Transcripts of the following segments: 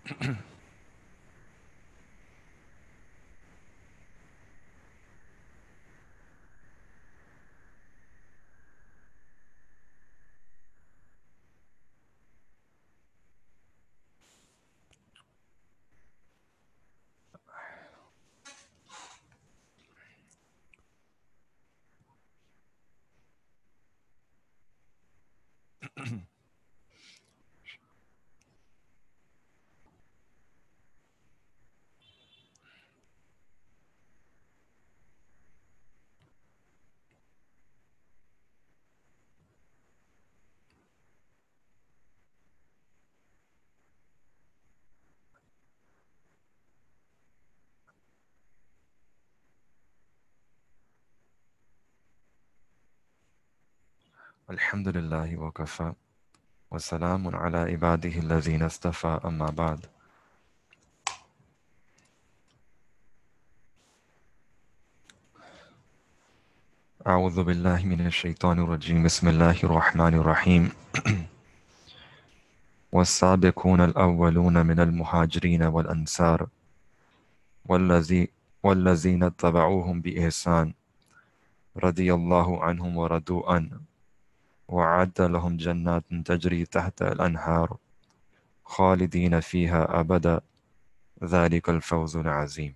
Alhamdulillahi wa kafa. Wa salamun ala ibadihi alladhina istafa amma ba'd. أعوذ بالله من الشيطان الرجيم بسم الله الرحمن الرحيم والسابقون الأولون من المهاجرين والأنصار والذي والذين اتبعوهم بإحسان رضي الله عنهم ورضوا عنه وأعد لهم جنات تجري تحت الأنهار خالدين فيها أبدا ذلك الفوز العظيم.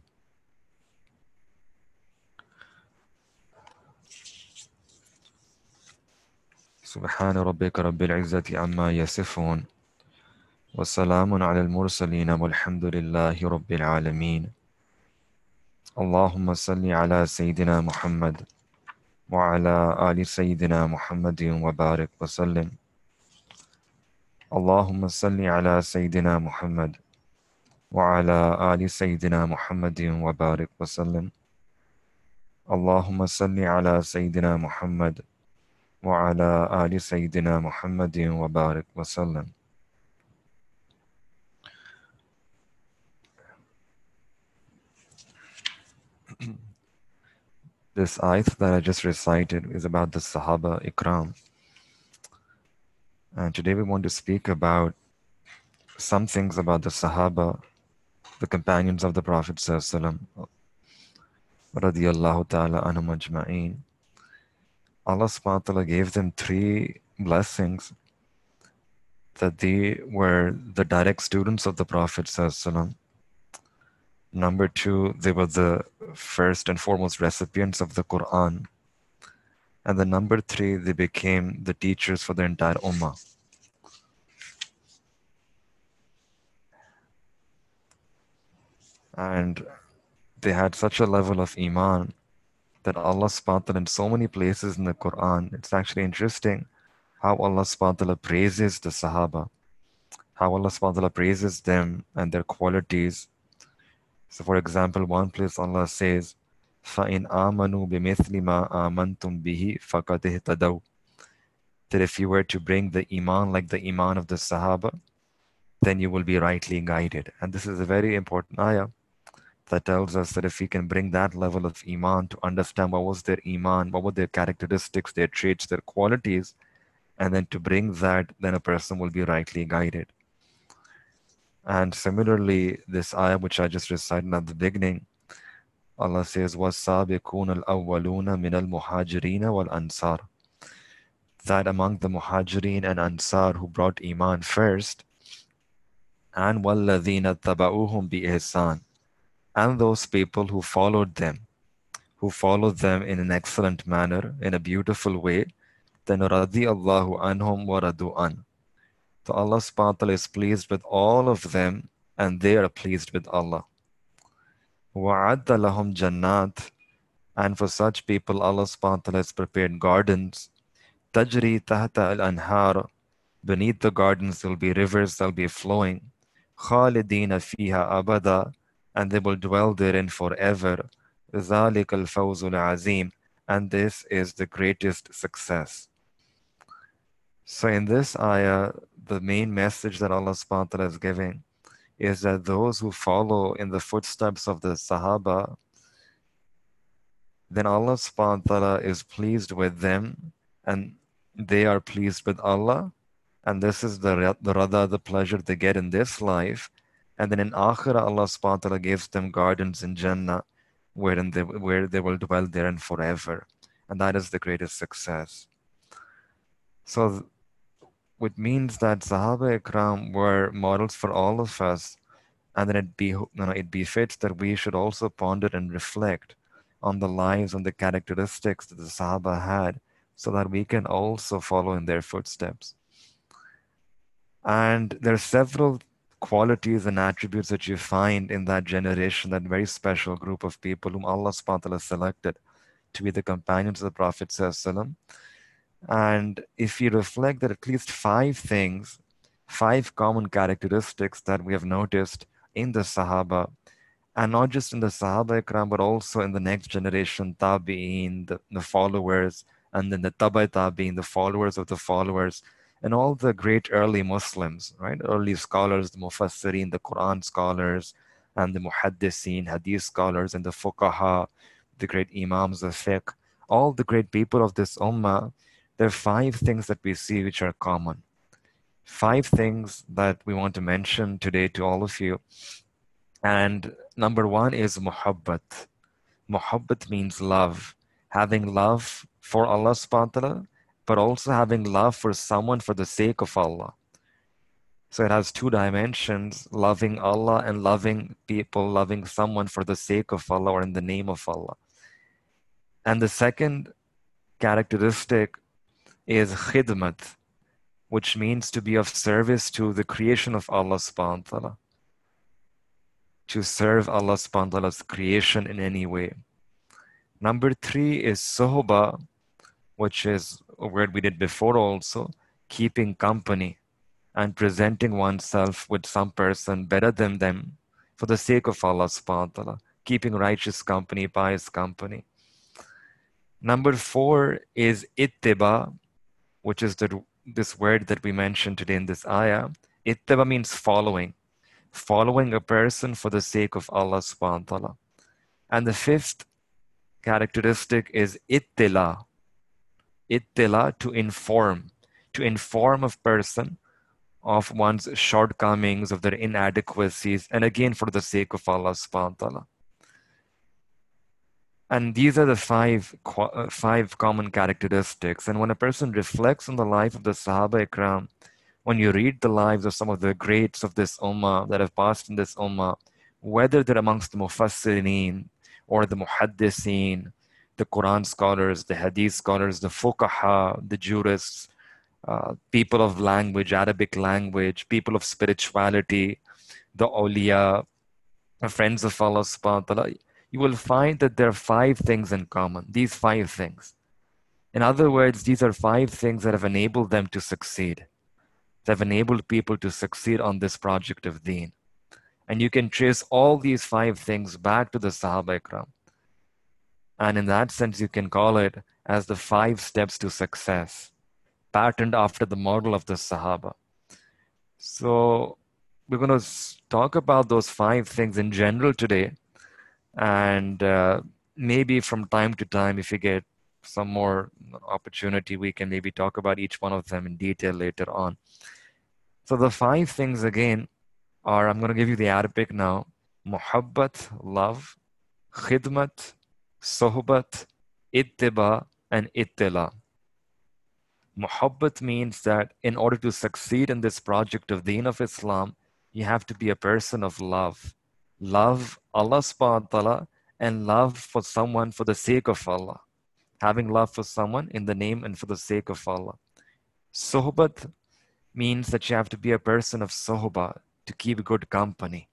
سبحان ربك رب العزة عما يصفون وسلام على المرسلين والحمد لله رب العالمين. اللهم صل على سيدنا محمد وعلى آل سيدنا محمد وبارك وسلم. اللهم صل على سيدنا محمد وعلى آل سيدنا محمد وبارك وسلم. اللهم صل على سيدنا محمد وعلى آل سيدنا محمد وبارك وسلم. This ayat that I just recited is about the Sahaba Ikram. And today we want to speak about some things about the Sahaba, the companions of the Prophet ﷺ, radiyallahu ta'ala anhum ajma'een. Allah subhanahu wa ta'ala gave them three blessings, that they were the direct students of the Prophet ﷺ. Number two, they were the first and foremost recipients of the Quran. And then number three, they became the teachers for the entire Ummah. And they had such a level of Iman that Allah subhanahu wa ta'ala in so many places in the Quran, it's actually interesting how Allah subhanahu wa ta'ala praises the Sahaba, how Allah subhanahu wa ta'ala praises them and their qualities. So for example, one place Allah says, فَإِنْ آمَنُوا بِمِثْلِ مَا آمَنْتُمْ بِهِ فَقَدْ اهْتَدَوْا. That if you were to bring the Iman like the Iman of the Sahaba, then you will be rightly guided. And this is a very important ayah that tells us that if we can bring that level of Iman to understand what was their Iman, what were their characteristics, their traits, their qualities, and then to bring that, then a person will be rightly guided. And similarly, this ayah which I just recited at the beginning, Allah says, وَالسَّابِقُونَ الْأَوَّلُونَ مِنَ الْمُهَاجِرِينَ وَالْأَنصَارِ. That among the Muhajirin and Ansar who brought Iman first, and وَالَّذِينَ اتَّبَعُوهُمْ بِإِحْسَانٍ, and those people who followed them in an excellent manner, in a beautiful way, then radiyallahu anhum wa radu an. So Allah subhanahu wa ta'ala is pleased with all of them and they are pleased with Allah. وَعَدَّ لَهُمْ جَنَّاتٍ, and for such people Allah subhanahu wa ta'ala has prepared gardens. تَجْرِي تَحْتَ الْأَنْهَارِ, beneath the gardens there will be rivers that will be flowing. خَالِدِينَ فِيهَا أَبَدًا, and they will dwell therein forever. ذَلِكَ الْفَوْزُ الْعَظِيمُ, and this is the greatest success. So in this ayah, the main message that Allah subhanahu wa ta'ala is giving is that those who follow in the footsteps of the Sahaba, then Allah subhanahu wa ta'ala is pleased with them and they are pleased with Allah. And this is the rada, the pleasure they get in this life. And then in Akhirah, Allah subhanahu wa ta'ala gives them gardens in Jannah where they will dwell therein forever. And that is the greatest success. So which means that Sahaba Ikram were models for all of us, and then it befits that we should also ponder and reflect on the lives and the characteristics that the Sahaba had, so that we can also follow in their footsteps. And there are several qualities and attributes that you find in that generation, that very special group of people whom Allah subhanahu wa ta'ala selected to be the companions of the Prophet sallallahu alaihi wasallam. And if you reflect that at least five common characteristics that we have noticed in the Sahaba, and not just in the Sahaba Ikram, but also in the next generation, Tabi'een, the followers, and then the Tabai Tabi'een, the followers of the followers, and all the great early Muslims, right? Early scholars, the Mufassirin, the Quran scholars, and the Muhaddiseen, Hadith scholars, and the Fuqaha, the great Imams of fiqh, all the great people of this Ummah. There are five things that we see which are common. Five things that we want to mention today to all of you. And number one is muhabbat. Muhabbat means love. Having love for Allah subhanahu wa ta'ala, but also having love for someone for the sake of Allah. So it has two dimensions, loving Allah and loving people, loving someone for the sake of Allah or in the name of Allah. And the second characteristic is khidmat, which means to be of service to the creation of Allah subhanahu wa ta'ala. To serve Allah subhanahu wa ta'ala's creation in any way. Number three is sohba, which is a word we did before also, keeping company and presenting oneself with some person better than them for the sake of Allah subhanahu wa ta'ala, keeping righteous company, pious company. Number four is ittiba, which is this word that we mentioned today in this ayah. Ittiba means following a person for the sake of Allah subhanahu wa ta'ala. And the fifth characteristic is ittila. Ittila, to inform a person of one's shortcomings, of their inadequacies, and again for the sake of Allah subhanahu wa ta'ala. And these are the five common characteristics. And when a person reflects on the life of the Sahaba Ikram, when you read the lives of some of the greats of this Ummah that have passed in this Ummah, whether they're amongst the Mufassirin or the Muhaddiseen, the Quran scholars, the Hadith scholars, the Fuqaha, the jurists, people of language, Arabic language, people of spirituality, the awliya, the friends of Allah subhanahu wa ta'ala, you will find that there are five things in common, these five things. In other words, these are five things that have enabled them to succeed. That have enabled people to succeed on this project of deen. And you can trace all these five things back to the Sahaba Ikram. And in that sense, you can call it as the 5 steps to success, patterned after the model of the Sahaba. So we're going to talk about those 5 things in general today. And maybe from time to time, if we get some more opportunity, we can maybe talk about each one of them in detail later on. So the 5 things again are, I'm going to give you the Arabic now: muhabbat, love; khidmat, sohbat; ittiba, and ittila. Muhabbat means that in order to succeed in this project of Deen of Islam, you have to be a person of love. Love Allah subhanahu wa ta'ala and love for someone for the sake of Allah. Having love for someone in the name and for the sake of Allah. Sohbat means that you have to be a person of sohbah, to keep good company.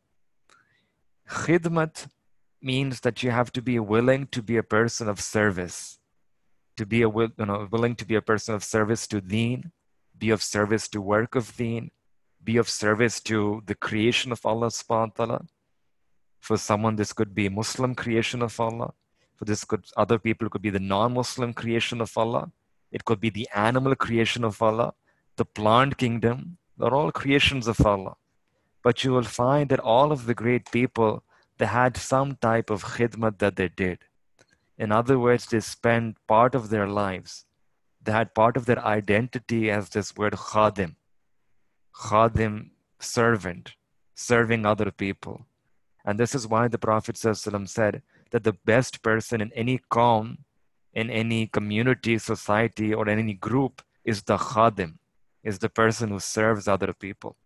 Khidmat means that you have to be willing to be a person of service, to be willing to be a person of service to Deen, be of service to work of Deen, be of service to the creation of Allah subhanahu wa ta'ala. For someone, this could be Muslim creation of Allah. For other people, it could be the non-Muslim creation of Allah. It could be the animal creation of Allah, the plant kingdom. They're all creations of Allah. But you will find that all of the great people, they had some type of khidmat that they did. In other words, they spent part of their lives. They had part of their identity as this word khadim. Khadim, servant. serving other people. And this is why the Prophet ﷺ said that the best person in any qawm, in any community, society, or in any group is the khadim, is the person who serves other people.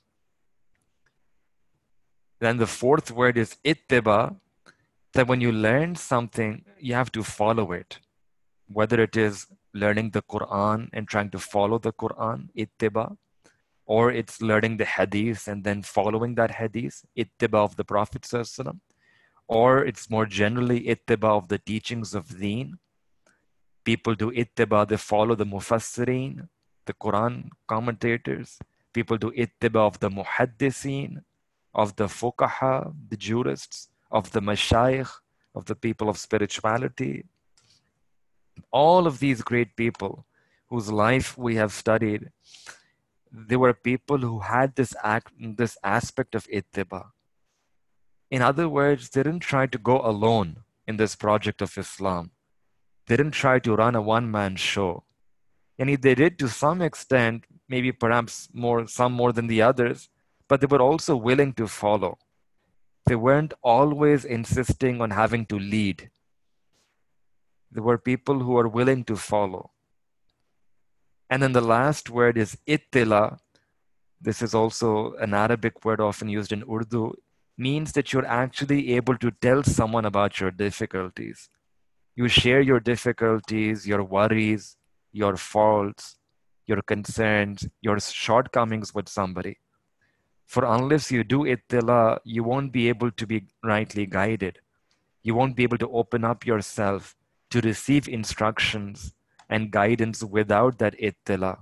Then the fourth word is ittiba, that when you learn something, you have to follow it. Whether it is learning the Quran and trying to follow the Quran, ittiba, or it's learning the hadith and then following that hadith, ittiba of the Prophet ﷺ, or it's more generally ittiba of the teachings of deen. People do ittiba, they follow the mufassirin, the Quran commentators. People do ittiba of the muhaddithin, of the fuqaha, the jurists, of the mashayikh, of the people of spirituality. All of these great people whose life we have studied, they were people who had this aspect of ittiba. In other words, they didn't try to go alone in this project of Islam. They didn't try to run a one-man show. And they did to some extent, maybe perhaps some more than the others, but they were also willing to follow. They weren't always insisting on having to lead. There were people who were willing to follow. And then the last word is ittila. This is also an Arabic word often used in Urdu, means that you're actually able to tell someone about your difficulties. You share your difficulties, your worries, your faults, your concerns, your shortcomings with somebody. For unless you do ittila, you won't be able to be rightly guided. You won't be able to open up yourself to receive instructions and guidance without that ittila.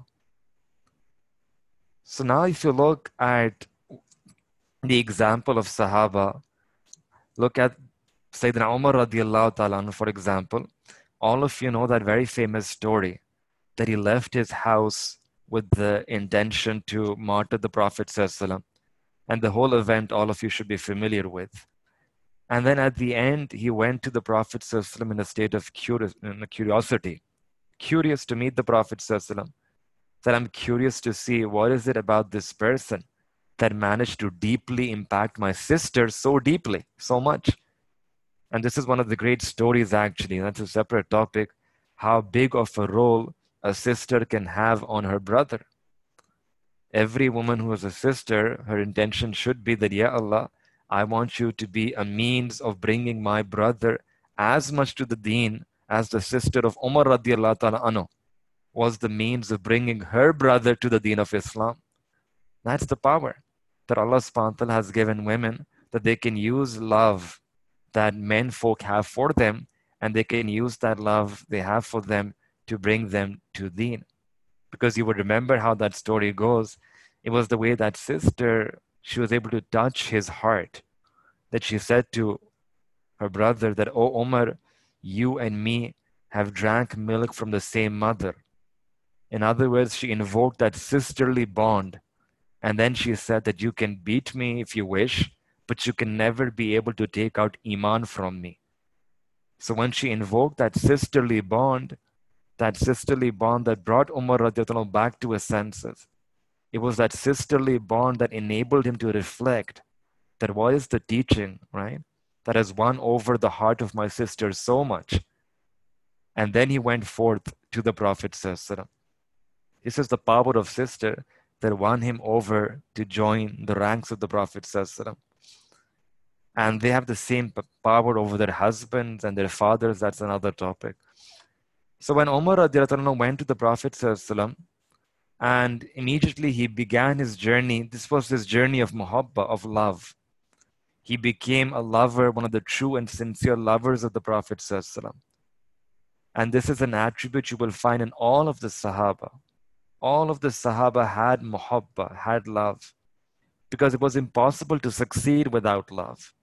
So now if you look at the example of Sahaba, look at Sayyidina Umar radiallahu ta'ala, for example. All of you know that very famous story that he left his house with the intention to martyr the Prophet ﷺ. And the whole event all of you should be familiar with. And then at the end, he went to the Prophet ﷺ in a state of curiosity, curious to meet the Prophet ﷺ. That I'm curious to see what is it about this person that managed to deeply impact my sister so deeply, so much. And this is one of the great stories, actually. That's a separate topic, how big of a role a sister can have on her brother. Every woman who is a sister, her intention should be that, Ya Allah, I want you to be a means of bringing my brother as much to the deen as the sister of Umar radiallahu ta'ala anhu was the means of bringing her brother to the deen of Islam. That's the power that Allah subhanahu wa ta'ala has given women, that they can use love that men folk have for them, and they can use that love they have for them to bring them to deen. Because you would remember how that story goes. It was the way that sister, she was able to touch his heart, that she said to her brother that, "Oh Umar, you and me have drank milk from the same mother." In other words, she invoked that sisterly bond. And then she said that you can beat me if you wish, but you can never be able to take out Iman from me. So when she invoked that sisterly bond that brought Umar radiallahu back to his senses, it was that sisterly bond that enabled him to reflect that what is the teaching, right? That has won over the heart of my sister so much. And then he went forth to the Prophet ﷺ. This is the power of sister that won him over to join the ranks of the Prophet ﷺ. And they have the same power over their husbands and their fathers. That's another topic. So when Umar radiallahu anhu went to the Prophet ﷺ, and immediately he began his journey, this was his journey of muhabba, of love. He became a lover, one of the true and sincere lovers of the Prophet ﷺ. And this is an attribute you will find in all of the Sahaba. All of the Sahaba had muhabba, had love, because it was impossible to succeed without love.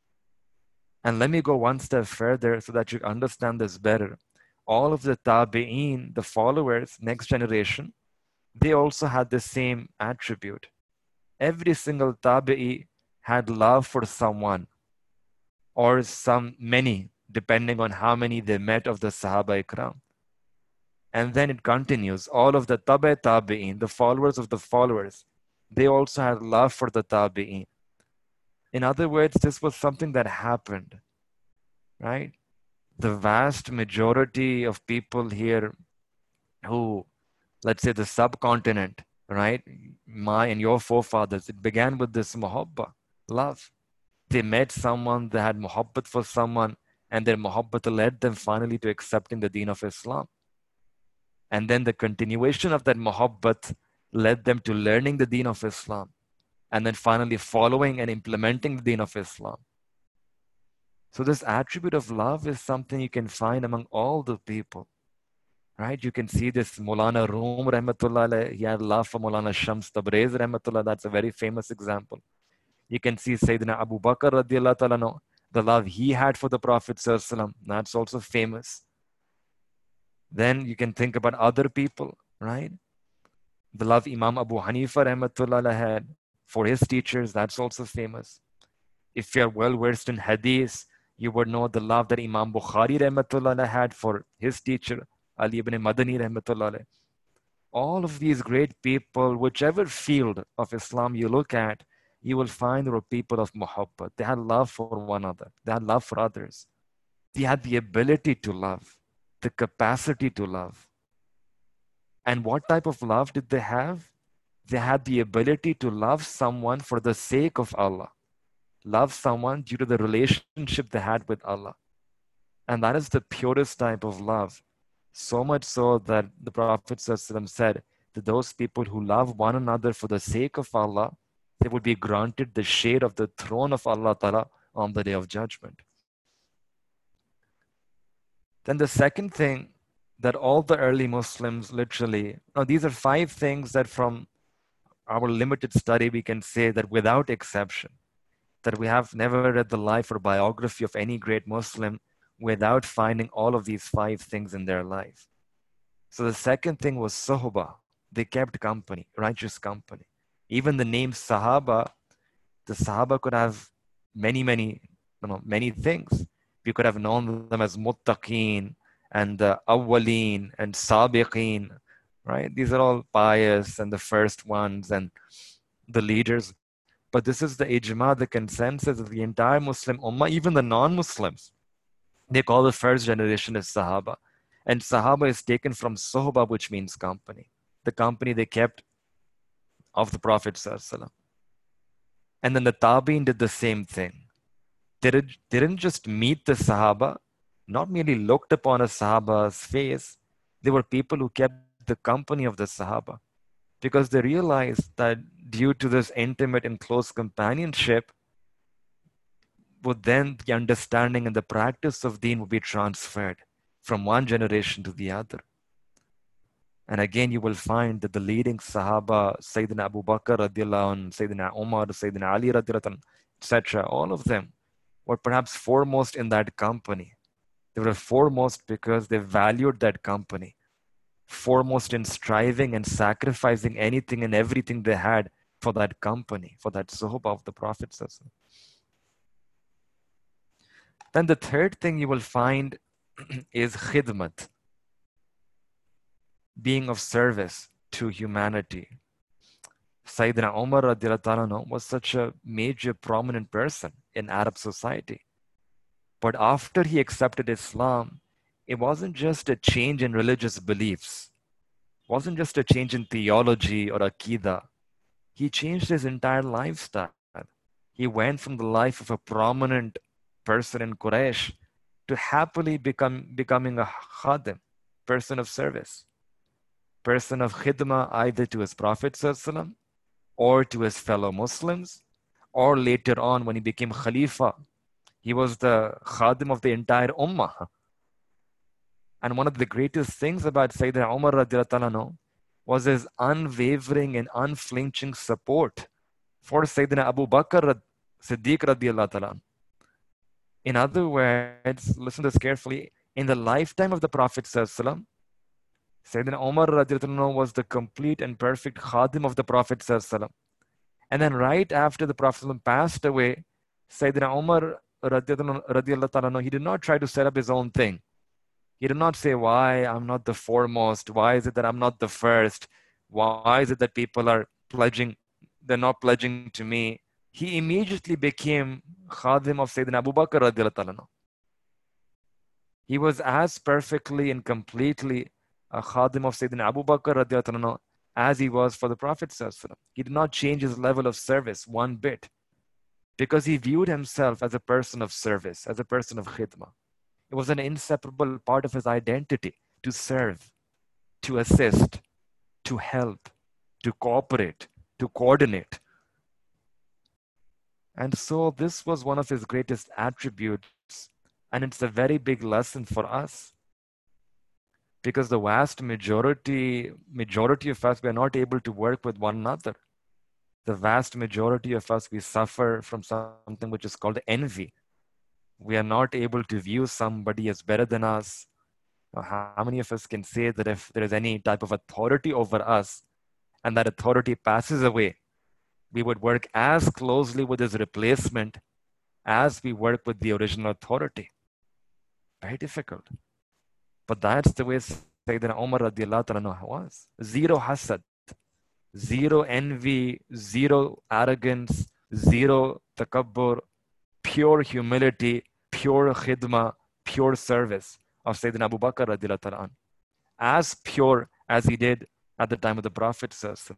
And let me go one step further so that you understand this better. All of the tabi'een, the followers, next generation, they also had the same attribute. Every single tabi'i had love for someone, or many, depending on how many they met of the Sahaba Ikram. And then it continues. All of the tabi'in, the followers of the followers, they also had love for the tabi'in. In other words, this was something that happened, right? The vast majority of people here who, let's say the subcontinent, right? My and your forefathers, it began with this muhabba, love. They met someone, they had muhabbat for someone, and their muhabbat led them finally to accepting the deen of Islam. And then the continuation of that muhabbat led them to learning the deen of Islam, and then finally following and implementing the deen of Islam. So this attribute of love is something you can find among all the people, right? You can see this Maulana Rum Rahmatullah, he had love for Maulana Shams Tabriz Rahmatullah. That's a very famous example. You can see Sayyidina Abu Bakr radiallahu ta'ala, the love he had for the Prophet sallallahu, that's also famous. Then you can think about other people, right? The love Imam Abu Hanifa Rahmatullah had for his teachers, that's also famous. If you're well versed in hadith, you would know the love that Imam Bukhari Rahmatullah had for his teacher, Ali ibn Madani Rahmatullah. All of these great people, whichever field of Islam you look at, you will find there were people of muhabbat. They had love for one another. They had love for others. They had the ability to love, the capacity to love. And what type of love did they have? They had the ability to love someone for the sake of Allah. Love someone due to the relationship they had with Allah. And that is the purest type of love. So much so that the Prophet ﷺ said that those people who love one another for the sake of Allah, they would be granted the shade of the throne of Allah Ta'ala on the day of judgment. Then the second thing that all the early Muslims literally, now these are 5 things that from our limited study we can say that without exception, that we have never read the life or biography of any great Muslim without finding all of these 5 things in their life. So the second thing was suhbah. They kept company, righteous company. Even the name Sahaba, the Sahaba could have many things. We could have known them as Muttaqeen and the Awwaleen and Sabiqeen, right? These are all pious and the first ones and the leaders. But this is the ijma, the consensus of the entire Muslim ummah, even the non-Muslims. They call the first generation as Sahaba. And Sahaba is taken from Suhbah, which means company. The company they kept of the Prophet ﷺ. And then the Tabi'in did the same thing. They didn't just meet the Sahaba, not merely looked upon a Sahaba's face. They were people who kept the company of the Sahaba, because they realized that due to this intimate and close companionship, would then the understanding and the practice of deen would be transferred from one generation to the other. And again, you will find that the leading Sahaba, Sayyidina Abu Bakr radiallahu anh, Sayyidina Umar, Sayyidina Ali radiallahu anh, etc., all of them were perhaps foremost in that company. They were foremost because they valued that company, foremost in striving and sacrificing anything and everything they had for that company, for that suhbah of the Prophet. Then the third thing you will find is khidmat, being of service to humanity. Sayyidina Umar radiallahu anh was such a major prominent person in Arab society. But after he accepted Islam, it wasn't just a change in religious beliefs. It wasn't just a change in theology or Aqidah. He changed his entire lifestyle. He went from the life of a prominent person in Quraysh to happily becoming a khadim, person of service, person of khidmah, either to his Prophet ﷺ or to his fellow Muslims, or later on when he became Khalifa, he was the khadim of the entire ummah. And one of the greatest things about Sayyidina Umar radiallahu anh was his unwavering and unflinching support for Sayyidina Abu Bakr Siddiq radiallahu anh. In other words, listen to this carefully, in the lifetime of the Prophet ﷺ, Sayyidina Umar radiallahu anh was the complete and perfect khadim of the Prophet ﷺ. And then right after the Prophet ﷺ passed away, Sayyidina Umar radiallahu anh, he did not try to set up his own thing. He did not say, why I'm not the foremost? Why is it that I'm not the first? Why is it that people are pledging, they're not pledging to me? he immediately became khadim of Sayyidina Abu Bakr radiallahu ta'ala. He was as perfectly and completely a khadim of Sayyidina Abu Bakr radiallahu ta'ala as he was for the Prophet sallallahu alaihi wasallam. He did not change his level of service one bit because he viewed himself as a person of service, as a person of khidmah. It was an inseparable part of his identity to serve, to assist, to help, to cooperate, to coordinate. And so this was one of his greatest attributes, and it's a very big lesson for us. Because the vast majority of us, we are not able to work with one another. The vast majority of us, we suffer from something which is called envy. We are not able to view somebody as better than us. How many of us can say that if there is any type of authority over us and that authority passes away, we would work as closely with his replacement as we work with the original authority? Very difficult. But that's the way Sayyidina Umar radiallahu ta'ala was. Zero hasad, zero envy, zero arrogance, zero takabbur, pure humility, pure khidmah, pure service of Sayyidina Abu Bakr radiallahu ta'ala, as pure as he did at the time of the Prophet.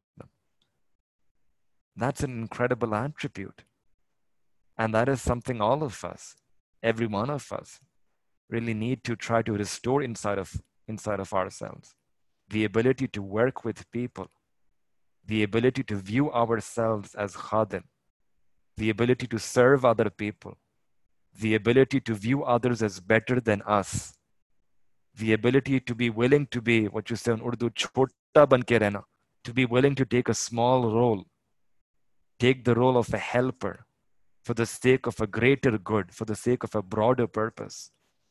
That's an incredible attribute. And that is something all of us, every one of us, really need to try to restore inside of ourselves. The ability to work with people, the ability to view ourselves as khadim, the ability to serve other people, the ability to view others as better than us, the ability to be willing to be, what you say in Urdu, chota ban ke rehna, to be willing to take a small role, take the role of a helper for the sake of a greater good, for the sake of a broader purpose.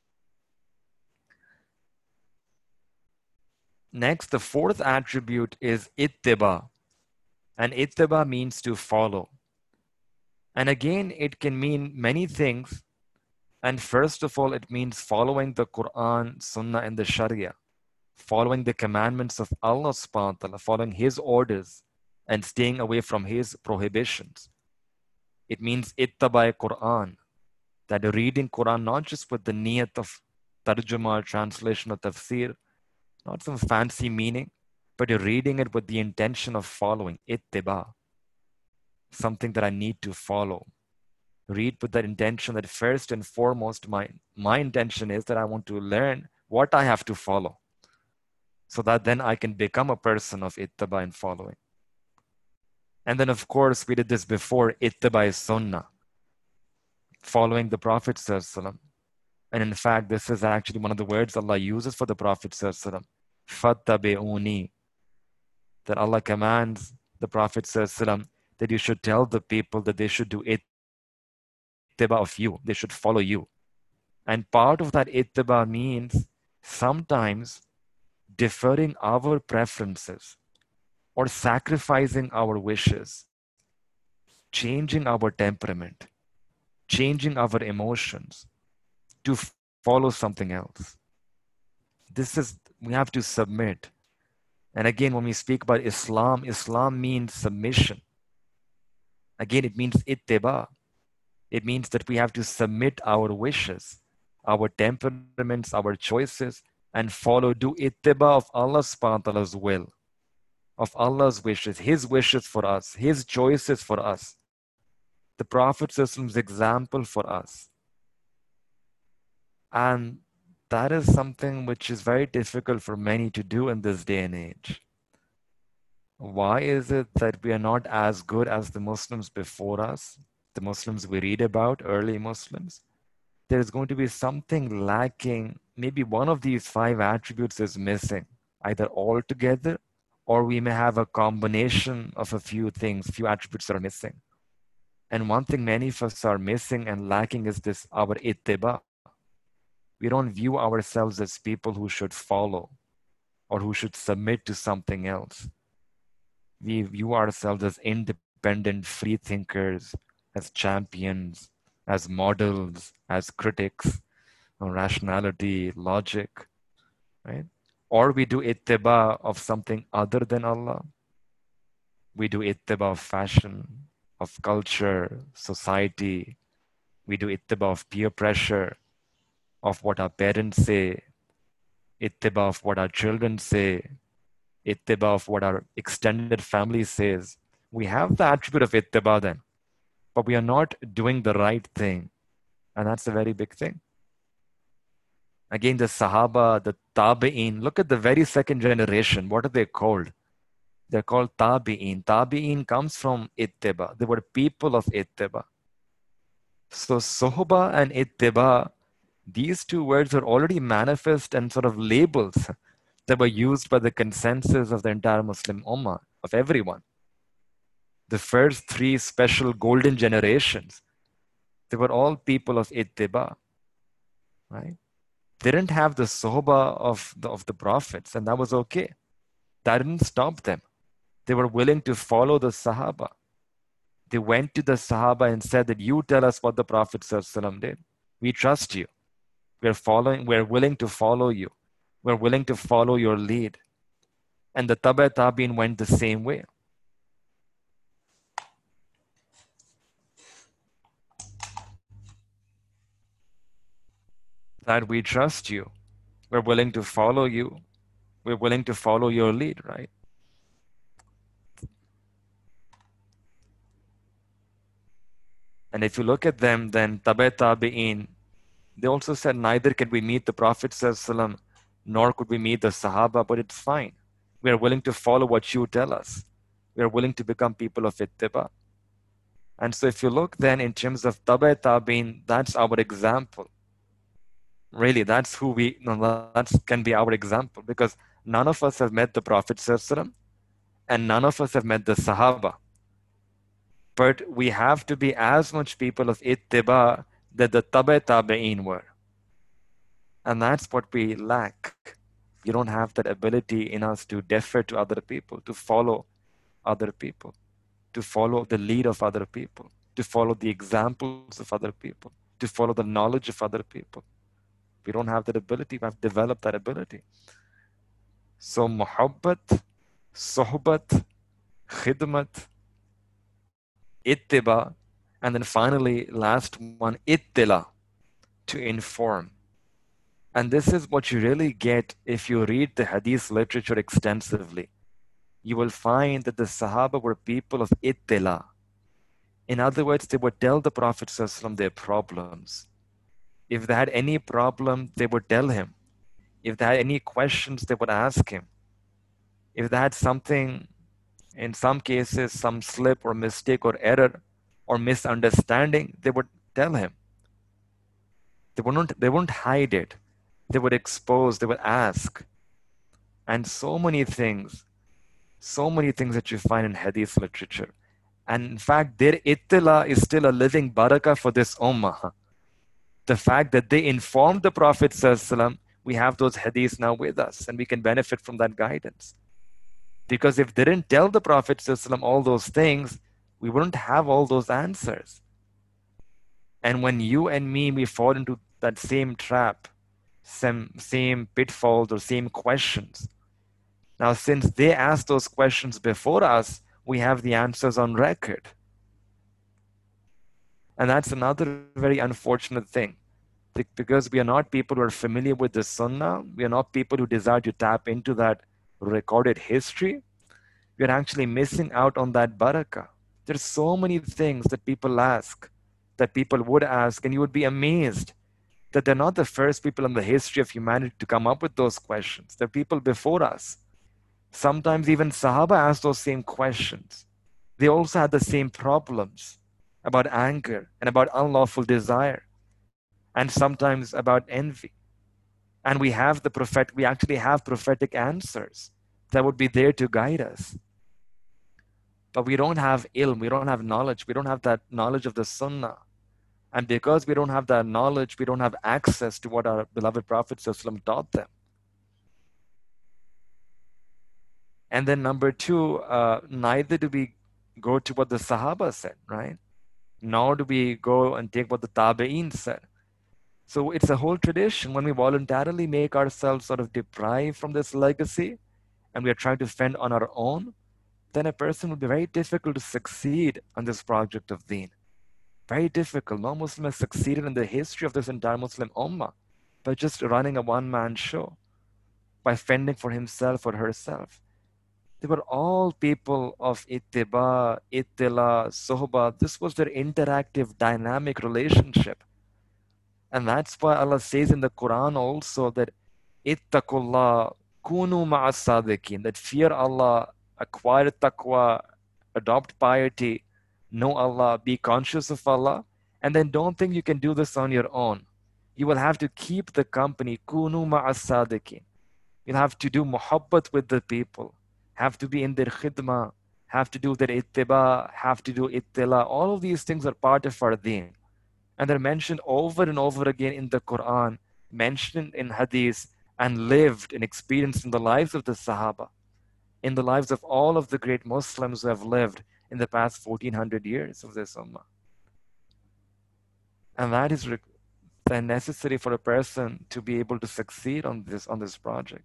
Next, the fourth attribute is ittiba. And ittiba means to follow. And again, it can mean many things. And first of all, it means following the Quran, Sunnah, and the Sharia, following the commandments of Allah subhanahu wa ta'ala, following His orders, and staying away from His prohibitions. It means ittabai Quran, that you're reading Quran not just with the niyat of tarjuma, translation, or tafsir, not some fancy meaning, but you're reading it with the intention of following, ittiba, something that I need to follow. Read with that intention that first and foremost, my intention is that I want to learn what I have to follow, so that then I can become a person of ittiba and following. And then, of course, we did this before, ittiba is sunnah, following the Prophet sallallahu alaihi wasallam. And in fact, this is actually one of the words Allah uses for the Prophet sallallahu alaihi wasallam, fattabi'uni, that Allah commands the Prophet sallallahu alaihi wasallam that you should tell the people that they should do ittiba of you, they should follow you. And part of that ittiba means sometimes deferring our preferences or sacrificing our wishes, changing our temperament, changing our emotions to follow something else. We have to submit. And again, when we speak about Islam, Islam means submission. Again, it means ittiba. It means that we have to submit our wishes, our temperaments, our choices, and do ittiba of Allah subhanahu wa ta'ala's will, of Allah's wishes, His wishes for us, His choices for us, the Prophet's example for us. And that is something which is very difficult for many to do in this day and age. Why is it that we are not as good as the Muslims before us, the Muslims we read about, early Muslims? There's going to be something lacking. Maybe one of these 5 attributes is missing, either altogether, or we may have a combination of a few things, few attributes that are missing. And one thing many of us are missing and lacking is this, our ittiba. We don't view ourselves as people who should follow or who should submit to something else. We view ourselves as independent free thinkers, as champions, as models, as critics of rationality, logic, right? Or we do ittiba of something other than Allah. We do ittiba of fashion, of culture, society. We do ittiba of peer pressure, of what our parents say, ittiba of what our children say, ittiba of what our extended family says. We have the attribute of ittiba then, but we are not doing the right thing. And that's a very big thing. Again, the Sahaba, the Tabi'een, look at the very second generation. What are they called? They're called Tabi'een. Tabi'een comes from ittiba. They were people of ittiba. So Sohba and ittiba, these two words are already manifest and sort of labels that were used by the consensus of the entire Muslim Ummah, of everyone. The first three special golden generations, they were all people of ittiba, right? They didn't have the sohba of the prophets, and that was okay. That didn't stop them. They were willing to follow the Sahaba. They went to the Sahaba and said that you tell us what the Prophet ﷺ did. We trust you. We're willing to follow you. We're willing to follow your lead. And the Tabi' Tabi'in went the same way. That we trust you. We're willing to follow you. We're willing to follow your lead, right? And if you look at them, then Tabi' Tabi'in, they also said, neither can we meet the Prophet ﷺ, nor could we meet the Sahaba, but it's fine. We are willing to follow what you tell us. We are willing to become people of ittiba. And so if you look then in terms of Tabi' Tabi'in, that's our example. Really, that's who that can be our example, because none of us have met the Prophet ﷺ, and none of us have met the Sahaba. But we have to be as much people of ittiba that the Tabi' Tabi'in were. And that's what we lack. You don't have that ability in us to defer to other people, to follow other people, to follow the lead of other people, to follow the examples of other people, to follow the knowledge of other people. We don't have that ability. We have developed that ability. So muhabbat, sohbat, khidmat, ittiba, and then finally, last one, ittila, to inform. And this is what you really get if you read the hadith literature extensively. You will find that the Sahaba were people of ittila. In other words, they would tell the Prophet ﷺ their problems. If they had any problem, they would tell him. If they had any questions, they would ask him. If they had something, in some cases, some slip or mistake or error or misunderstanding, they would tell him. They wouldn't hide it. They would expose, they would ask. And so many things that you find in hadith literature. And in fact, their ittila is still a living barakah for this ummah. The fact that they informed the Prophet ﷺ, we have those hadiths now with us, and we can benefit from that guidance. Because if they didn't tell the Prophet ﷺ all those things, we wouldn't have all those answers. And when you and me, we fall into that same trap, same pitfalls or same questions. Now, since they asked those questions before us, we have the answers on record. And that's another very unfortunate thing. Because we are not people who are familiar with the Sunnah, we are not people who desire to tap into that recorded history, we are actually missing out on that barakah. There's so many things that people ask, that people would ask, and you would be amazed that they're not the first people in the history of humanity to come up with those questions. They're people before us. Sometimes even Sahaba asked those same questions. They also had the same problems about anger and about unlawful desire, and sometimes about envy. And we actually have prophetic answers that would be there to guide us. But we don't have ilm, we don't have knowledge, we don't have that knowledge of the Sunnah. And because we don't have that knowledge, we don't have access to what our beloved Prophet ﷺ taught them. And then number two, neither do we go to what the Sahaba said, right? Nor do we go and take what the Tabi'een said. So it's a whole tradition when we voluntarily make ourselves sort of deprived from this legacy and we are trying to fend on our own. then a person would be very difficult to succeed on this project of deen. Very difficult. No Muslim has succeeded in the history of this entire Muslim ummah by just running a one-man show, by fending for himself or herself. They were all people of ittiba, ittila, sohba. This was their interactive, dynamic relationship. And that's why Allah says in the Quran also that ittaqullah kunu ma'as sadiqin, that fear Allah, acquire taqwa, adopt piety, know Allah, be conscious of Allah, and then don't think you can do this on your own. You will have to keep the company, kunu ma'as sadiqin. You'll have to do muhabbat with the people, have to be in their khidmah, have to do their ittiba, have to do ittila. All of these things are part of our deen. And they're mentioned over and over again in the Quran, mentioned in hadith, and lived and experienced in the lives of the Sahaba, in the lives of all of the great Muslims who have lived in the past 1400 years of this ummah. And that is then necessary for a person to be able to succeed on this project.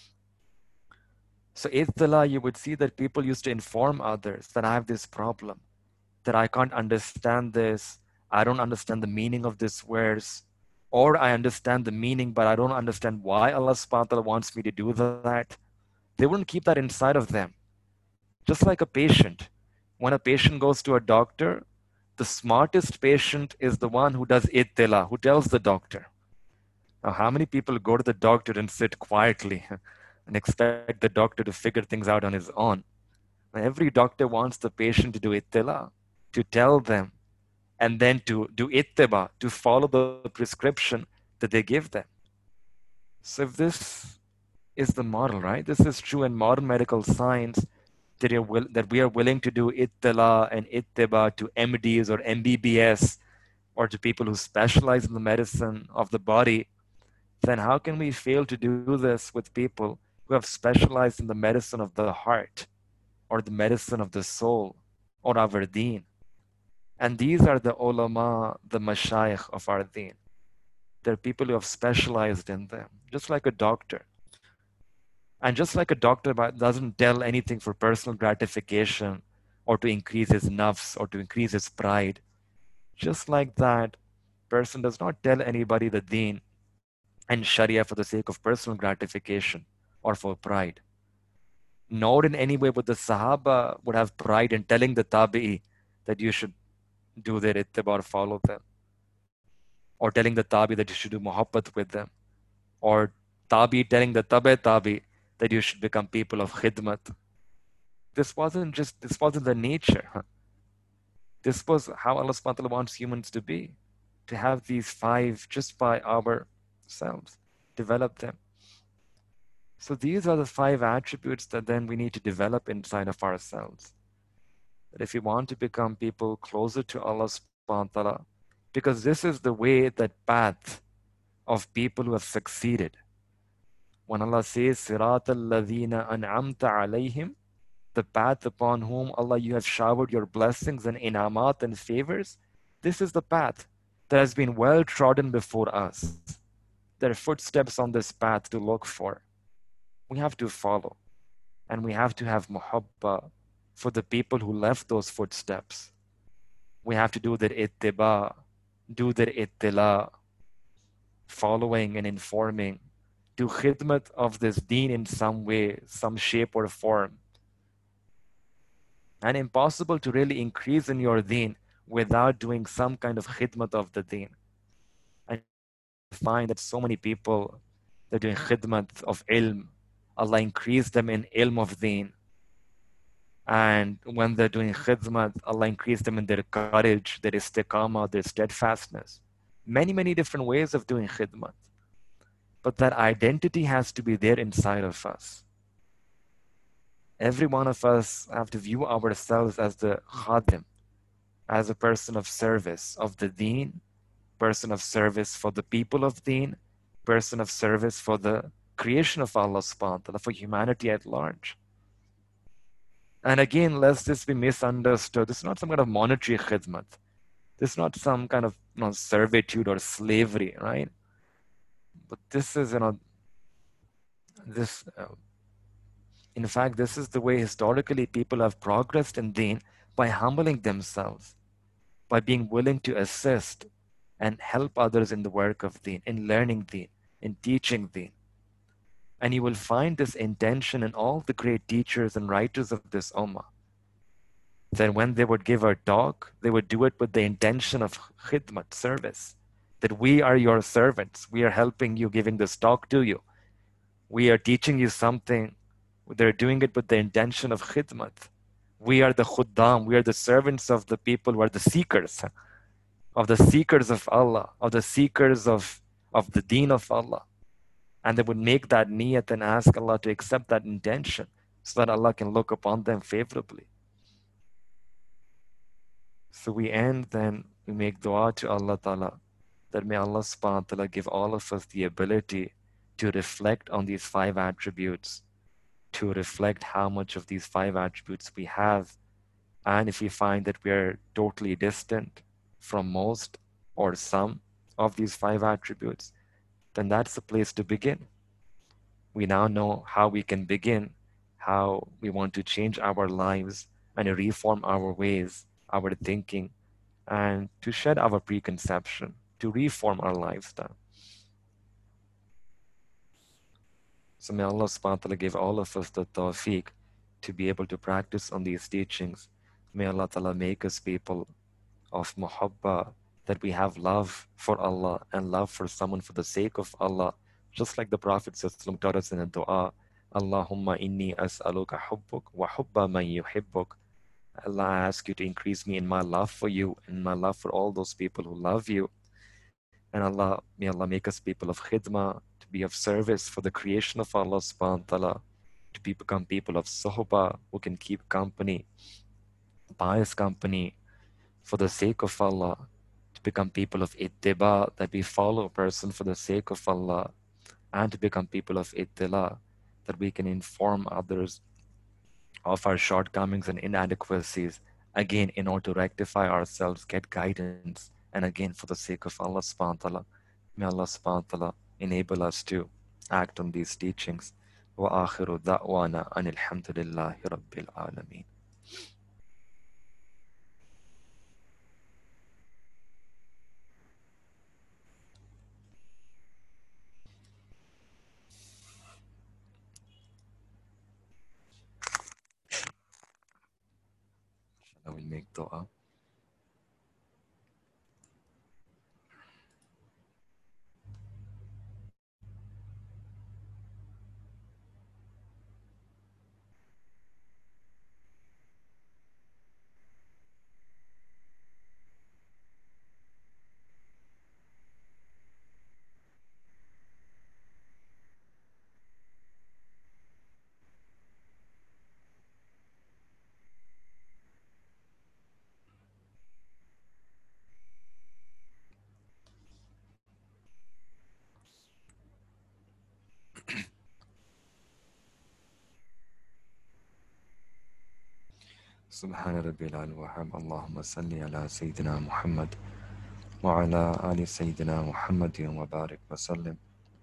So ittila, you would see that people used to inform others that I have this problem, that I can't understand this, I don't understand the meaning of this verse, or I understand the meaning, but I don't understand why Allah subhanahu wa ta'ala wants me to do that. They wouldn't keep that inside of them. Just like a patient. When a patient goes to a doctor, the smartest patient is the one who does ittila, who tells the doctor. Now, how many people go to the doctor and sit quietly and expect the doctor to figure things out on his own? Every doctor wants the patient to do ittila, to tell them, and then to do ittiba, to follow the prescription that they give them. So if this is the model, right? This is true in modern medical science, that we are willing to do ittila and ittiba to MDs or MBBS or to people who specialize in the medicine of the body, then how can we fail to do this with people who have specialized in the medicine of the heart or the medicine of the soul or our deen? And these are the ulama, the mashayikh of our deen. They're people who have specialized in them, just like a doctor. And just like a doctor doesn't tell anything for personal gratification or to increase his nafs or to increase his pride, just like that, person does not tell anybody the deen and sharia for the sake of personal gratification or for pride. Nor in any way would the Sahaba would have pride in telling the tabi'i that you should do their ittiba or follow them, or telling the tabi that you should do muhabbat with them, or tabi telling the tabi that you should become people of khidmat. This wasn't the nature. This was how Allah subhanahu wa ta'ala wants humans to be, to have these five just by ourselves, develop them. So these are the five attributes that then we need to develop inside of ourselves. That if we want to become people closer to Allah subhanahu wa ta'ala, because this is the way, that path of people who have succeeded. When Allah says, Sirat al-ladhina an'amta alayhim, the path upon whom Allah you have showered your blessings and inamat and favors, this is the path that has been well trodden before us. There are footsteps on this path to look for. We have to follow, and we have to have muhabba for the people who left those footsteps. We have to do their ittiba, do their ittila, following and informing, do khidmat of this deen in some way, some shape or form. And impossible to really increase in your deen without doing some kind of khidmat of the deen. I find that so many people, they're doing khidmat of ilm. Allah increase them in ilm of deen. And when they're doing khidmat, Allah increase them in their courage, their istiqamah, their steadfastness. Many, many different ways of doing khidmat. But that identity has to be there inside of us. Every one of us have to view ourselves as the khadim, as a person of service of the deen, person of service for the people of deen, person of service for the creation of Allah subhanahu wa ta'ala, for humanity at large. And again, lest this be misunderstood, this is not some kind of monetary khidmat. This is not some kind of servitude or slavery, right? But this is, this In fact, this is the way historically people have progressed in deen, by humbling themselves, by being willing to assist and help others in the work of deen, in learning deen, in teaching deen. And you will find this intention in all the great teachers and writers of this ummah. That when they would give a talk, they would do it with the intention of khidmat, service. That we are your servants. We are helping you, giving this talk to you. We are teaching you something. They're doing it with the intention of khidmat. We are the khuddam. We are the servants of the people who are the seekers of Allah, of the seekers of the deen of Allah. And they would make that niyat and ask Allah to accept that intention so that Allah can look upon them favorably. So we end, then we make dua to Allah Ta'ala that may Allah subhanahu wa ta'ala give all of us the ability to reflect on these five attributes, to reflect how much of these five attributes we have. And if we find that we are totally distant from most or some of these five attributes, then that's the place to begin. We now know how we can begin, how we want to change our lives and reform our ways, our thinking, and to shed our preconception, to reform our lifestyle. So may Allah subhanahu wa ta'ala give all of us the tawfiq to be able to practice on these teachings. May Allah ta'ala make us people of muhabba, that we have love for Allah and love for someone for the sake of Allah. Just like the Prophet ﷺ taught us in a dua, Allahumma inni as'aluka hubbuk wa hubba man yuhibbuk. Allah, I ask you to increase me in my love for you and my love for all those people who love you. And Allah, may Allah make us people of khidmah, to be of service for the creation of Allah subhanahu wa ta'ala, to become people of suhbah, who can keep company, pious company, for the sake of Allah, to become people of ittiba, that we follow a person for the sake of Allah, and to become people of ittila, that we can inform others of our shortcomings and inadequacies, again, in order to rectify ourselves, get guidance, and again, for the sake of Allah subhanahu wa ta'ala. May Allah subhanahu wa ta'ala enable us to act on these teachings. Wa akhiru da'wana anil hamdulillahi rabbil alameen. Shall we make dua? سبحان ربي العلي وحمد اللهم صل على سيدنا محمد وعلى آل سيدنا محمد وبارك وسلم.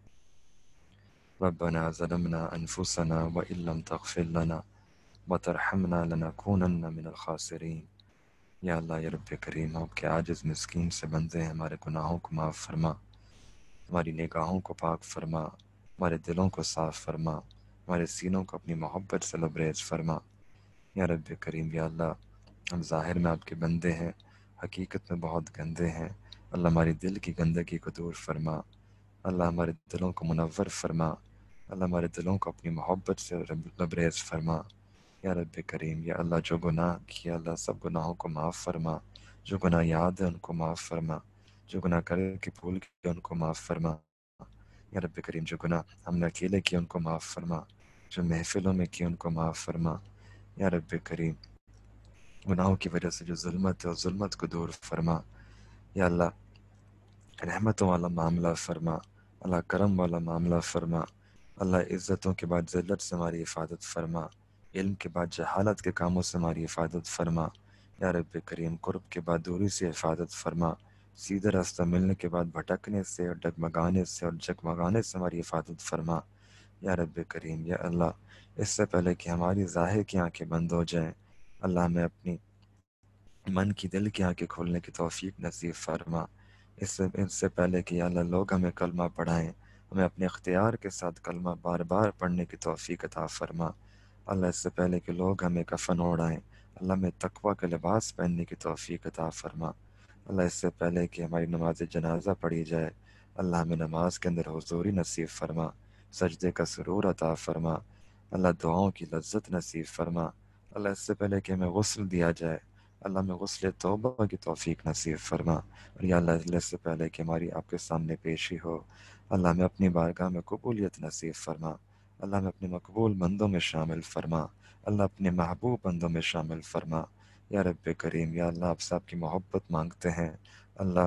ربنا ظلمنا أنفسنا وإن لم تغفر لنا وترحمنا لنكونن من الخاسرين. या अल्लाह या रब्बे करीम, आपके आजिज़ मिस्कीन से बंदे हैं, हमारे गुनाहों को माफ़ फरमा, हमारी निगाहों को पाक फरमा, हमारे दिलों को साफ़ फरमा, हमारे सीनों को अपनी मोहब्बत से लबरेज फरमा। या रब्बे करीम, या अल्लाह, हम ज़ाहिर में आपके बंदे हैं, हकीकत में बहुत गंदे हैं। अल्लाह, हमारे दिल की गंदगी को दूर फरमा। अल्लाह, हमारे दिलों को मुनव्वर फरमा। अल्लाह, हमारे दिलों को अपनी मोहब्बत से लबरेज फरमा। या रब्बे करीम, या अल्लाह, जो गुनाह किया अल्लाह, सब गुनाहों को माफ़ फरमा। जो गुनाह याद है उनको माफ़ फरमा, जो गुनाह करके भूल के उनको माफ़ फरमा। या रब्बे करीम, जो गुनाह हमने अकेले किए उनको माफ़ फरमा, जो महफिलों में किए उनको माफ़ फरमा। या रब्बे करीम, गुनाहों की वजह से जो जुल्मत है उस जुल्मत को दूर फरमा। या अल्लाह, रहमतों वाला मामला फरमा। अल्लाह, करम वाला मामला फरमा। अल्लाह, इज़्ज़तों के बाद ज़िल्लत से हमारी हिफाजत फरमा। इल्म के बाद जहालत के कामों से हमारी हिफाजत फरमा। या रब्बे करीम, कुर्ब के बाद दूरी से हिफाजत फरमा। सीधा रास्ता मिलने के बाद भटकने से और डगमगाने से और जगमगाने से हमारी हिफाजत फरमा। یا رب کریم یا اللہ، اس سے پہلے کہ ہماری ظاہر کی آنکھیں بند ہو جائیں، اللہ ہمیں اپنی من کی دل کی آنکھیں کھولنے کی توفیق نصیب فرما۔ اس سے پہلے کہ یا اللہ لوگ ہمیں کلمہ پڑھائیں، ہمیں اپنے اختیار کے ساتھ کلمہ بار بار پڑھنے کی توفیق عطا فرما۔ اللہ اس سے پہلے کہ لوگ ہمیں کفن اوڑھائیں، اللہ ہمیں تقوی کا لباس پہننے کی توفیق عطا فرما۔ اللہ اس سے پہلے کہ ہماری نماز جنازہ پڑھی جائے، اللہ ہمیں نماز کے اندر حضوری نصیب فرما، سجدے کا سرور عطا فرما، اللہ دعاؤں کی لذت نصیب فرما۔ اللہ اس سے پہلے کہ ہمیں غسل دیا جائے، اللہ میں غسل توبہ کی توفیق نصیب فرما۔ اور یا اللہ اس سے پہلے کہ ہماری آپ کے سامنے پیشی ہو، اللہ میں اپنی بارگاہ میں قبولیت نصیب فرما، اللہ میں اپنے مقبول بندوں میں شامل فرما، اللہ اپنے محبوب بندوں میں شامل فرما۔ یا رب کریم یا اللہ آپ سے آپ کی محبت مانگتے ہیں، اللہ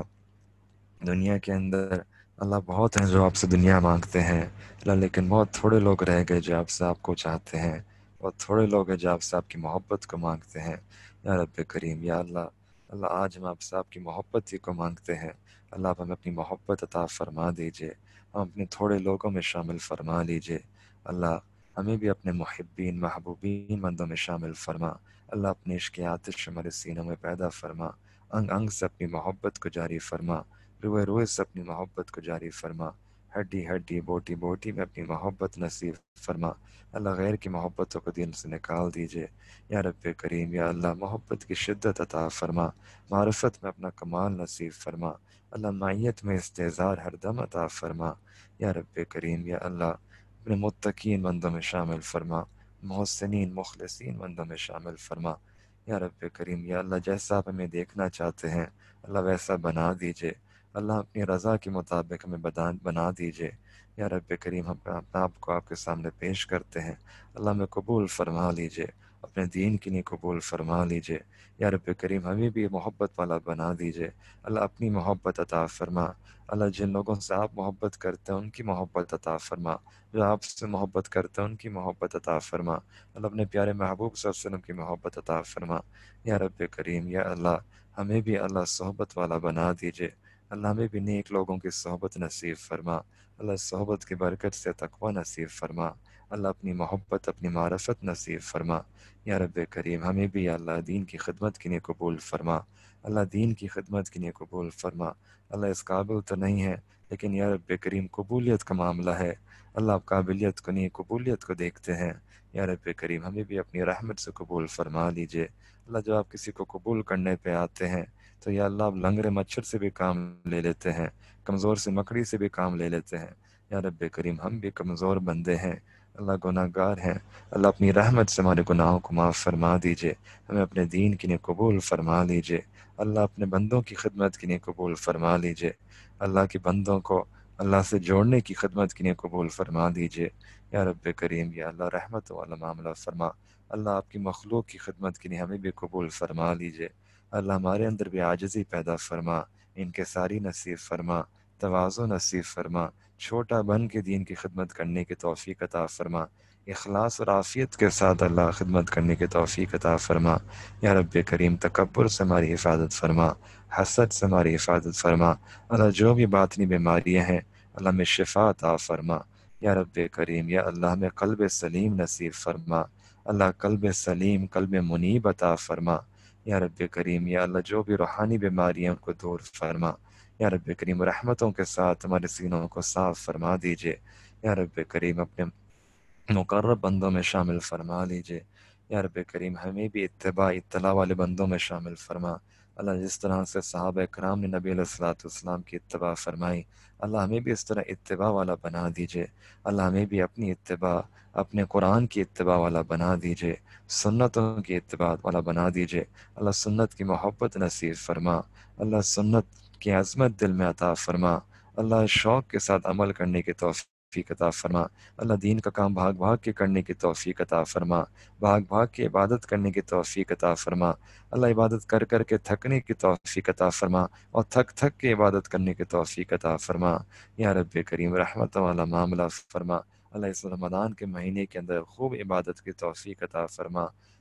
دنیا کے اندر اللہ بہت ہیں جو آپ سے دنیا مانگتے ہیں اللہ، لیکن بہت تھوڑے لوگ رہ گئے جو آپ سے آپ کو چاہتے ہیں، بہت تھوڑے لوگ ہیں جو آپ سے آپ کی محبت کو مانگتے ہیں۔ یا رب کریم یا اللہ، اللہ آج ہم آپ سے آپ کی محبت ہی کو مانگتے ہیں، اللہ آپ ہمیں اپنی محبت عطا فرما دیجئے، ہم اپنے تھوڑے لوگوں میں شامل فرما لیجئے۔ اللہ ہمیں بھی اپنے محبین محبوبین بندوں میں شامل فرما، اللہ اپنے عشق آتش ہمارے سینوں میں پیدا فرما، انگ انگ سے اپنی محبت کو جاری فرما، روئے روئے سے اپنی محبت کو جاری فرما، ہڈی ہڈی بوٹی بوٹی میں اپنی محبت نصیب فرما۔ اللہ غیر کی محبتوں کو دل سے نکال دیجئے۔ یا رب کریم یا اللہ محبت کی شدت عطا فرما، معرفت میں اپنا کمال نصیب فرما، اللہ معیت میں استعزار ہر دم عطا فرما۔ یا رب کریم یا اللہ اپنے متقین بندوں میں شامل فرما، محسنین مخلصین بندوں میں شامل فرما۔ یا رب کریم یا اللہ جیسا آپ ہمیں دیکھنا چاہتے ہیں اللہ ویسا بنا دیجئے، اللہ اپنی رضا کے مطابق ہمیں بنا دیجئے۔ یا رب کریم ہم اپنے آپ کو آپ کے سامنے پیش کرتے ہیں، اللہ ہمیں قبول فرما لیجئے، اپنے دین کے لیے قبول فرما لیجئے۔ یا رب کریم ہمیں بھی محبت والا بنا دیجئے، اللہ اپنی محبت عطا فرما، اللہ جن لوگوں سے آپ محبت کرتے ہیں ان کی محبت عطا فرما، جو آپ سے محبت کرتے ہیں ان کی محبت عطا فرما، اللہ اپنے پیارے محبوب صلی اللہ علیہ وسلم کی محبت عطا فرما۔ یا رب کریم یا اللہ ہمیں بھی اللہ صحبت والا بنا دیجئے، اللہ ہمیں بھی نیک لوگوں کی صحبت نصیب فرما، اللہ صحبت کی برکت سے تقوی نصیب فرما، اللہ اپنی محبت اپنی معرفت نصیب فرما۔ یا رب کریم ہمیں بھی یا اللہ دین کی خدمت کے لیے قبول فرما، اللہ دین کی خدمت کے لیے قبول فرما، اللہ اس قابل تو نہیں ہے لیکن یا رب کریم قبولیت کا معاملہ ہے، اللہ آپ قابلیت کو نہیں قبولیت کو دیکھتے ہیں۔ یا رب کریم ہمیں بھی اپنی رحمت سے قبول فرما لیجئے، اللہ جب آپ کسی کو قبول کرنے پہ آتے ہیں تو یا اللہ آپ لنگڑے مچھر سے بھی کام لے لیتے ہیں، کمزور سے مکڑی سے بھی کام لے لیتے ہیں۔ یا رب کریم ہم بھی کمزور بندے ہیں، اللہ گناہ گار ہیں، اللہ اپنی رحمت سے ہمارے گناہوں کو معاف فرما دیجئے، ہمیں اپنے دین کے لیے قبول فرما لیجئے، اللہ اپنے بندوں کی خدمت کے لیے قبول فرما لیجئے، اللہ کے بندوں کو اللہ سے جوڑنے کی خدمت کے لیے قبول فرما دیجئے۔ یا رب کریم یا اللہ رحمت والا معاملہ فرما، اللہ آپ کی مخلوق کی خدمت کے لیے ہمیں بھی قبول فرما لیجئے، اللہ ہمارے اندر بھی عاجزی پیدا فرما، انکساری نصیب فرما، تواضع نصیب فرما، چھوٹا بن کے دین کی خدمت کرنے کی توفیق عطا فرما، اخلاص اور عافیت کے ساتھ اللہ خدمت کرنے کی توفیق عطا فرما۔ یا رب کریم تکبر سے ہماری حفاظت فرما، حسد سے ہماری حفاظت فرما، اللہ جو بھی باطنی بیماریاں ہیں اللہ میں شفا عطا فرما۔ یا رب کریم یا اللہ ہمیں قلب سلیم نصیب فرما، اللہ قلب سلیم قلب منیب عطا فرما۔ یا رب کریم یا اللہ جو بھی روحانی بیماریاں ان کو دور فرما، یا رب کریم رحمتوں کے ساتھ ہمارے سینوں کو صاف فرما دیجئے۔ یا رب کریم اپنے مقرب بندوں میں شامل فرما لیجئے۔ یا رب کریم ہمیں بھی اتباع اطلاع والے بندوں میں شامل فرما، اللہ جس طرح سے صحابہ کرام نے نبی علیہ الصلوۃ والسلام کی اتباع فرمائی، اللہ ہمیں بھی اس طرح اتباع والا بنا دیجئے، اللہ ہمیں بھی اپنی اتباع اپنے قرآن کی اتباع والا بنا دیجئے، سنتوں کی اتباع والا بنا دیجئے، اللہ سنت کی محبت نصیب فرما، اللہ سنت کی عظمت دل میں عطا فرما، اللہ شوق کے ساتھ عمل کرنے کی توفیق عطا فرما، اللہ دین کا کام بھاگ بھاگ کے کرنے کی توفیق عطا فرما، بھاگ بھاگ کے عبادت کرنے کی توفیق عطا فرما، اللہ عبادت کر کر کے تھکنے کی توفیق عطا فرما اور تھک تھک کے عبادت کرنے کی توفیق عطا فرما۔ یا رب کریم رحمت والا معاملہ فرما، اللہ اس رمضان کے مہینے کے اندر خوب عبادت کی توفیق عطا فرما،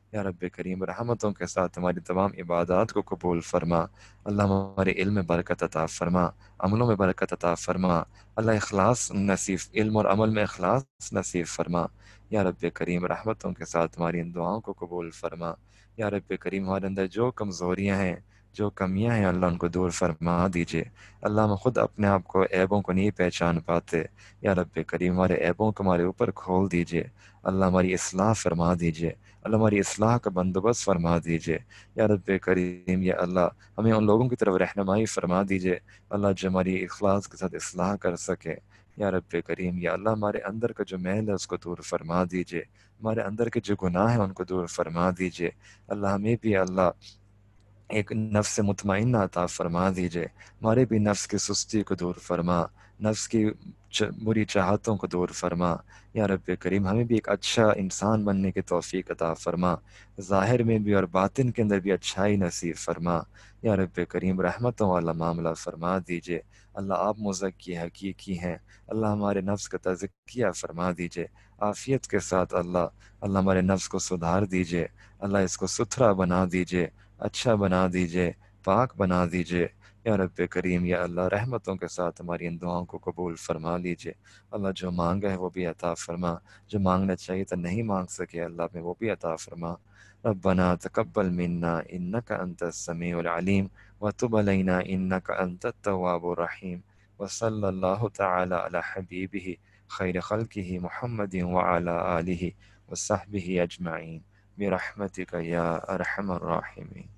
یا رب کریم رحمتوں کے ساتھ ہماری تمام عبادات کو قبول فرما۔ اللہ ہمارے علم میں برکت عطا فرما، عملوں میں برکت عطا فرما۔ اللہ اخلاص نصیب، علم اور عمل میں اخلاص نصیب فرما۔ یا رب کریم رحمتوں کے ساتھ ہماری ان دعاؤں کو قبول فرما۔ یا رب کریم ہمارے اندر جو کمزوریاں ہیں، جو کمیاں ہیں، اللہ ان کو دور فرما دیجیے۔ اللہ ہم خود اپنے آپ کو عیبوں کو نہیں پہچان پاتے، یا رب کریم ہمارے عیبوں کو ہمارے اوپر کھول دیجیے۔ اللہ ہماری اصلاح فرما دیجیے، اللہ ہماری اصلاح کا بندوبست فرما دیجیے۔ یا رب کریم یا اللہ ہمیں ان لوگوں کی طرف رہنمائی فرما دیجیے، اللہ جو ہماری اخلاص کے ساتھ اصلاح کر سکے۔ یا رب کریم یا اللہ ہمارے اندر کا جو میل ہے اس کو دور فرما دیجیے، ہمارے اندر کے جو گناہ ہیں ان کو دور فرما دیجیے۔ اللہ ہمیں بھی اللہ ایک نفس مطمئنہ عطا فرما دیجیے، ہمارے بھی نفس کی سستی کو دور فرما، نفس کی بری چاہتوں کو دور فرما۔ یا رب کریم ہمیں بھی ایک اچھا انسان بننے کی توفیق عطا فرما، ظاہر میں بھی اور باطن کے اندر بھی اچھائی نصیب فرما۔ یا رب کریم رحمتوں والا معاملہ فرما دیجیے۔ اللہ آپ مزکی حقیقی ہیں، اللہ ہمارے نفس کا تزکیہ فرما دیجیے عافیت کے ساتھ۔ اللہ ہمارے نفس کو سدھار دیجیے، اللہ اس کو ستھرا بنا دیجیے، اچھا بنا دیجیے، پاک بنا دیجیے۔ یا رب کریم یا اللہ رحمتوں کے ساتھ ہماری ان دعاؤں کو قبول فرما لیجیے۔ اللہ جو مانگا ہے وہ بھی عطا فرما، جو مانگنا چاہیے تو نہیں مانگ سکے اللہ میں وہ بھی عطا فرما۔ ربنا تقبل منا انک انت السمیع العلیم وتب علینا انک انت التواب الرحیم، وصلی اللہ تعالی علی حبیبہ خیر خلقہ محمد وعلی آلہ وصحبہ اجمعین برحمتک یا ارحم الراحمین۔